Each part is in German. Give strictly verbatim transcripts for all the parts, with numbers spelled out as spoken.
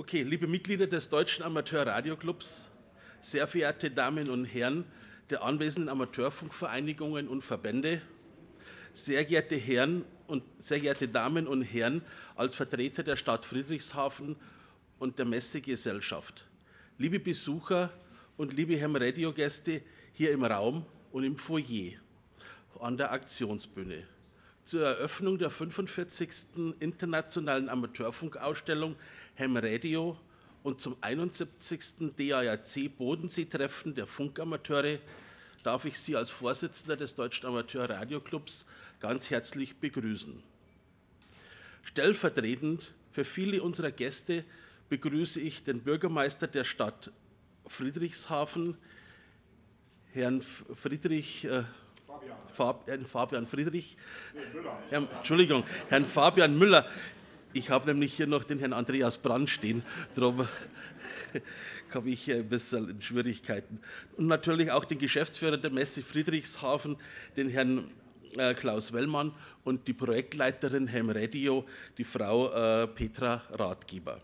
Okay, liebe Mitglieder des Deutschen Amateur-Radioclubs, sehr verehrte Damen und Herren der anwesenden Amateurfunkvereinigungen und Verbände, sehr geehrte Herren und sehr geehrte Damen und Herren als Vertreter der Stadt Friedrichshafen und der Messegesellschaft, liebe Besucher und liebe Ham-Radio-Gäste hier im Raum und im Foyer an der Aktionsbühne. Zur Eröffnung der fünfundvierzigsten Internationalen Amateurfunkausstellung Ham-Radio und zum einundsiebzigsten D A R C Bodensee-Treffen der Funkamateure darf ich Sie als Vorsitzender des Deutschen Amateur-Radioclubs ganz herzlich begrüßen. Stellvertretend für viele unserer Gäste begrüße ich den Bürgermeister der Stadt Friedrichshafen, Herrn Friedrich, äh, Fab, Herrn Fabian Friedrich, nee, Herrn, Entschuldigung, Herrn Fabian Müller. Ich habe nämlich hier noch den Herrn Andreas Brand stehen, darum komme ich ein bisschen in Schwierigkeiten. Und natürlich auch den Geschäftsführer der Messe Friedrichshafen, den Herrn äh, Klaus Wellmann und die Projektleiterin Ham-Radio, die Frau äh, Petra Ratgeber.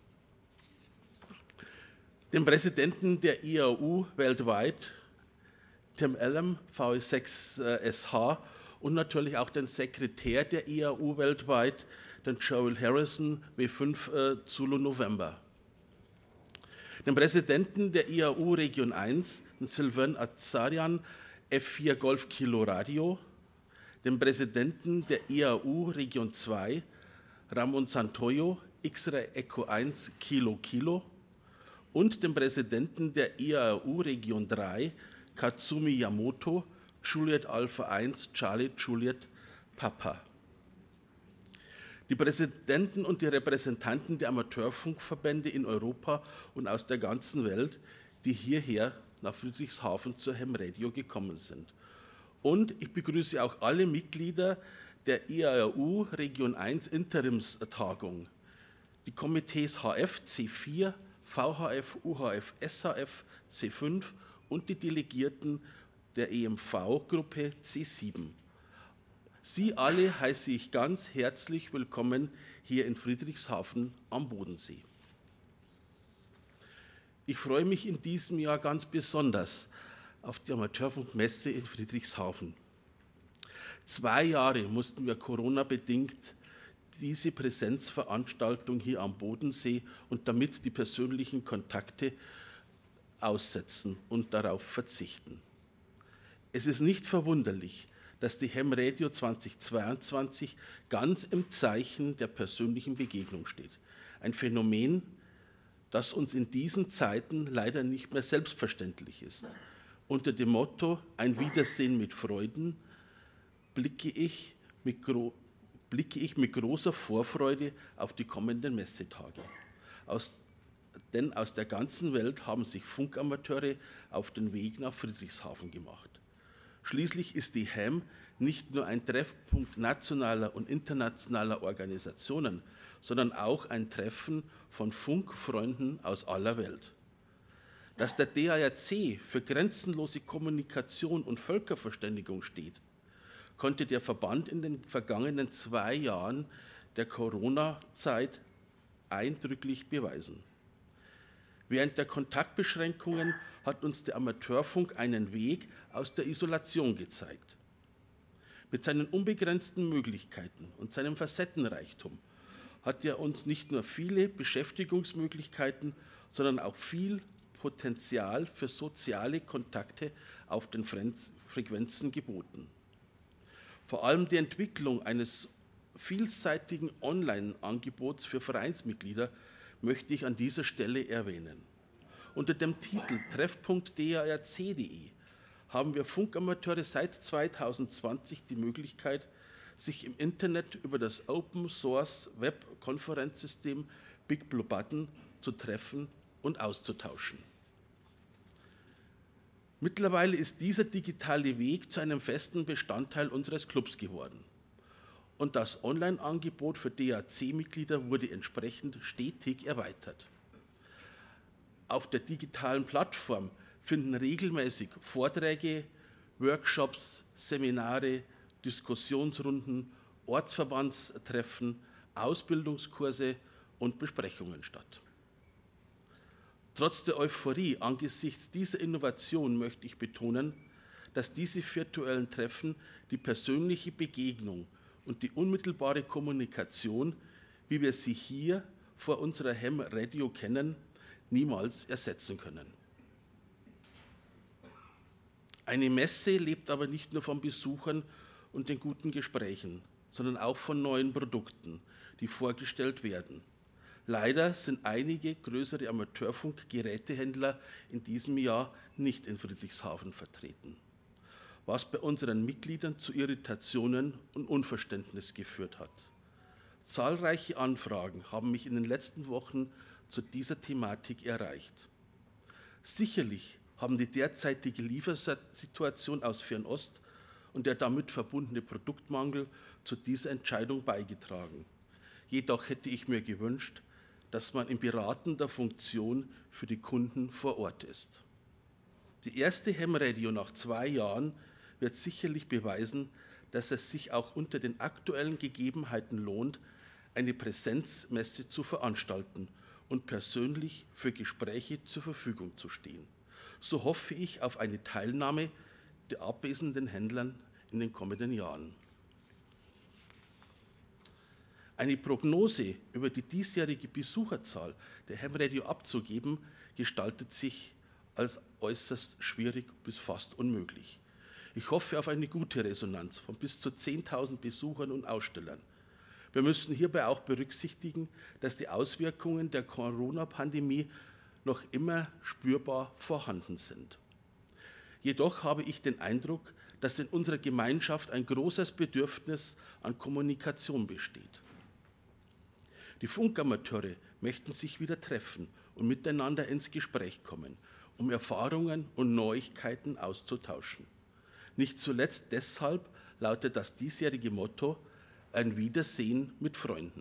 Den Präsidenten der I A U weltweit, Tim Allen, V sechs S H, und natürlich auch den Sekretär der I A U weltweit, den Joel Harrison, W fünf äh, Zulu November. Den Präsidenten der I A U Region eins, den Sylvain Azarian, F vier Golf Kilo Radio, den Präsidenten der I A U Region zwei, Ramon Santoyo, X-Ray Echo eins Kilo Kilo, und den Präsidenten der I A U Region drei, Katsumi Yamoto, Juliet Alpha eins, Charlie Juliet Papa. Die Präsidenten und die Repräsentanten der Amateurfunkverbände in Europa und aus der ganzen Welt, die hierher nach Friedrichshafen zur Ham-Radio gekommen sind. Und ich begrüße auch alle Mitglieder der I A U Region eins Interimstagung, die Komitees H F, C vier, V H F, U H F, S H F, C fünf und die Delegierten der E M V-Gruppe C sieben. Sie alle heiße ich ganz herzlich willkommen hier in Friedrichshafen am Bodensee. Ich freue mich in diesem Jahr ganz besonders auf die Amateurfunkmesse in Friedrichshafen. Zwei Jahre mussten wir Corona-bedingt diese Präsenzveranstaltung hier am Bodensee und damit die persönlichen Kontakte aussetzen und darauf verzichten. Es ist nicht verwunderlich, dass die Ham-Radio zweitausendzweiundzwanzig ganz im Zeichen der persönlichen Begegnung steht. Ein Phänomen, das uns in diesen Zeiten leider nicht mehr selbstverständlich ist. Unter dem Motto „Ein Wiedersehen mit Freuden“ blicke ich mit, gro- blicke ich mit großer Vorfreude auf die kommenden Messetage. Aus, denn aus der ganzen Welt haben sich Funkamateure auf den Weg nach Friedrichshafen gemacht. Schließlich ist die Ham nicht nur ein Treffpunkt nationaler und internationaler Organisationen, sondern auch ein Treffen von Funkfreunden aus aller Welt. Dass der D A R C für grenzenlose Kommunikation und Völkerverständigung steht, konnte der Verband in den vergangenen zwei Jahren der Corona-Zeit eindrücklich beweisen. Während der Kontaktbeschränkungen hat uns der Amateurfunk einen Weg aus der Isolation gezeigt. Mit seinen unbegrenzten Möglichkeiten und seinem Facettenreichtum hat er uns nicht nur viele Beschäftigungsmöglichkeiten, sondern auch viel Potenzial für soziale Kontakte auf den Frequenzen geboten. Vor allem die Entwicklung eines vielseitigen Online-Angebots für Vereinsmitglieder möchte ich an dieser Stelle erwähnen. Unter dem Titel treffpunkt punkt d a r c punkt d e haben wir Funkamateure seit zweitausendzwanzig die Möglichkeit, sich im Internet über das Open-Source-Web-Konferenzsystem Big Blue Button zu treffen und auszutauschen. Mittlerweile ist dieser digitale Weg zu einem festen Bestandteil unseres Clubs geworden. Und das Online-Angebot für D A C-Mitglieder wurde entsprechend stetig erweitert. Auf der digitalen Plattform finden regelmäßig Vorträge, Workshops, Seminare, Diskussionsrunden, Ortsverbandstreffen, Ausbildungskurse und Besprechungen statt. Trotz der Euphorie angesichts dieser Innovation möchte ich betonen, dass diese virtuellen Treffen die persönliche Begegnung und die unmittelbare Kommunikation, wie wir sie hier vor unserer Ham Radio kennen, niemals ersetzen können. Eine Messe lebt aber nicht nur von Besuchern und den guten Gesprächen, sondern auch von neuen Produkten, die vorgestellt werden. Leider sind einige größere Amateurfunk-Gerätehändler in diesem Jahr nicht in Friedrichshafen vertreten, was bei unseren Mitgliedern zu Irritationen und Unverständnis geführt hat. Zahlreiche Anfragen haben mich in den letzten Wochen zu dieser Thematik erreicht. Sicherlich haben die derzeitige Liefersituation aus Fernost und der damit verbundene Produktmangel zu dieser Entscheidung beigetragen. Jedoch hätte ich mir gewünscht, dass man in beratender Funktion für die Kunden vor Ort ist. Die erste Ham Radio nach zwei Jahren wird sicherlich beweisen, dass es sich auch unter den aktuellen Gegebenheiten lohnt, eine Präsenzmesse zu veranstalten und persönlich für Gespräche zur Verfügung zu stehen. So hoffe ich auf eine Teilnahme der abwesenden Händler in den kommenden Jahren. Eine Prognose über die diesjährige Besucherzahl der Ham Radio abzugeben, gestaltet sich als äußerst schwierig bis fast unmöglich. Ich hoffe auf eine gute Resonanz von bis zu zehntausend Besuchern und Ausstellern. Wir müssen hierbei auch berücksichtigen, dass die Auswirkungen der Corona-Pandemie noch immer spürbar vorhanden sind. Jedoch habe ich den Eindruck, dass in unserer Gemeinschaft ein großes Bedürfnis an Kommunikation besteht. Die Funkamateure möchten sich wieder treffen und miteinander ins Gespräch kommen, um Erfahrungen und Neuigkeiten auszutauschen. Nicht zuletzt deshalb lautet das diesjährige Motto „Ein Wiedersehen mit Freunden“.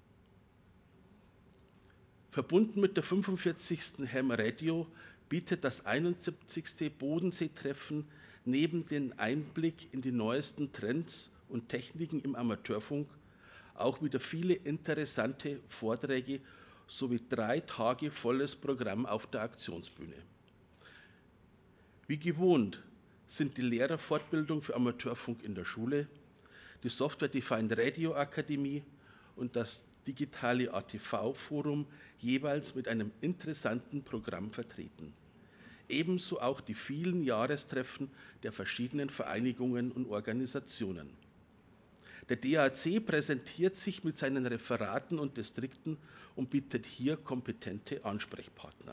Verbunden mit der fünfundvierzigsten Ham Radio bietet das einundsiebzigste Bodensee-Treffen neben dem Einblick in die neuesten Trends und Techniken im Amateurfunk auch wieder viele interessante Vorträge sowie drei Tage volles Programm auf der Aktionsbühne. Wie gewohnt sind die Lehrerfortbildung für Amateurfunk in der Schule, die Software Defined Radio Akademie und das digitale A T V-Forum jeweils mit einem interessanten Programm vertreten. Ebenso auch die vielen Jahrestreffen der verschiedenen Vereinigungen und Organisationen. Der D A C präsentiert sich mit seinen Referaten und Distrikten und bietet hier kompetente Ansprechpartner.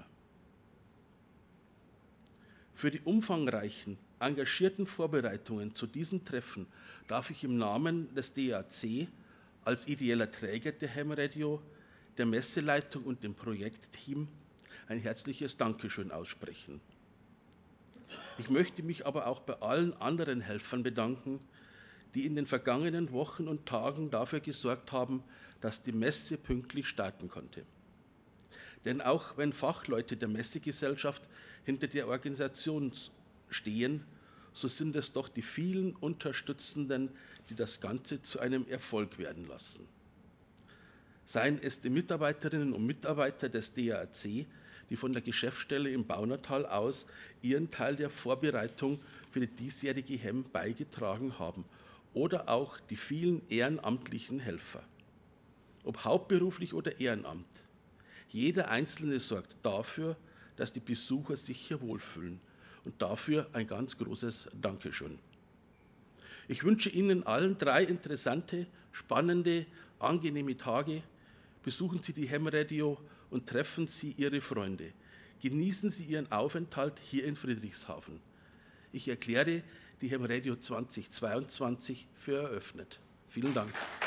Für die umfangreichen, engagierten Vorbereitungen zu diesem Treffen darf ich im Namen des D A C als ideeller Träger der Ham Radio, der Messeleitung und dem Projektteam ein herzliches Dankeschön aussprechen. Ich möchte mich aber auch bei allen anderen Helfern bedanken, die in den vergangenen Wochen und Tagen dafür gesorgt haben, dass die Messe pünktlich starten konnte. Denn auch wenn Fachleute der Messegesellschaft hinter der Organisation stehen, so sind es doch die vielen Unterstützenden, die das Ganze zu einem Erfolg werden lassen. Seien es die Mitarbeiterinnen und Mitarbeiter des D A C, die von der Geschäftsstelle im Baunatal aus ihren Teil der Vorbereitung für die diesjährige Ham beigetragen haben, oder auch die vielen ehrenamtlichen Helfer. Ob hauptberuflich oder Ehrenamt, jeder Einzelne sorgt dafür, dass die Besucher sich hier wohlfühlen. Und dafür ein ganz großes Dankeschön. Ich wünsche Ihnen allen drei interessante, spannende, angenehme Tage. Besuchen Sie die Ham Radio und treffen Sie Ihre Freunde. Genießen Sie Ihren Aufenthalt hier in Friedrichshafen. Ich erkläre die Ham Radio zweitausendzweiundzwanzig für eröffnet. Vielen Dank.